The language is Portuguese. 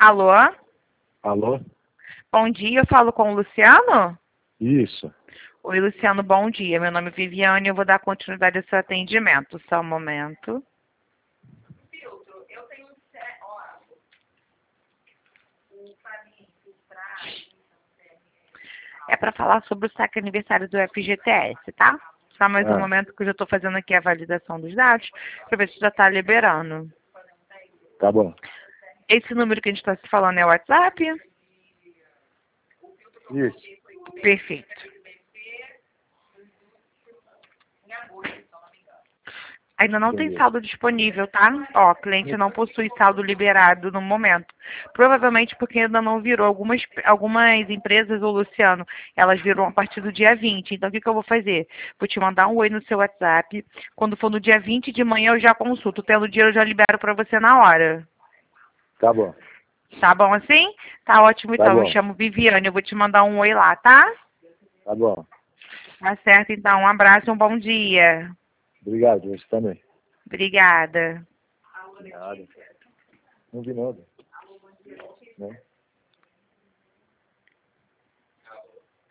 Alô? Alô? Bom dia, eu falo com o Luciano? Isso. Oi, Luciano, bom dia. Meu nome é Viviane e eu vou dar continuidade ao seu atendimento. Só um momento. É para falar sobre o saque aniversário do FGTS, tá? Só mais um momento que eu já estou fazendo aqui a validação dos dados para ver se já está liberando. Tá bom. Esse número que a gente está se falando é o WhatsApp? Isso. Perfeito. Ainda não tem saldo disponível, tá? Ó, o cliente não possui saldo liberado no momento. Provavelmente porque ainda não virou. Algumas empresas, ô Luciano, elas viram a partir do dia 20. Então, o que que eu vou fazer? Vou te mandar um oi no seu WhatsApp. Quando for no dia 20 de manhã, eu já consulto. Tendo dinheiro, eu já libero pra você na hora. Tá bom. Tá bom assim? Tá ótimo, Tá então. Eu bom. chamo Viviane. Eu vou te mandar um oi lá, tá? Tá bom. Tá certo, então. Um abraço e um bom dia. Obrigado, você também. Obrigada. Nada. Não vi nada. Né?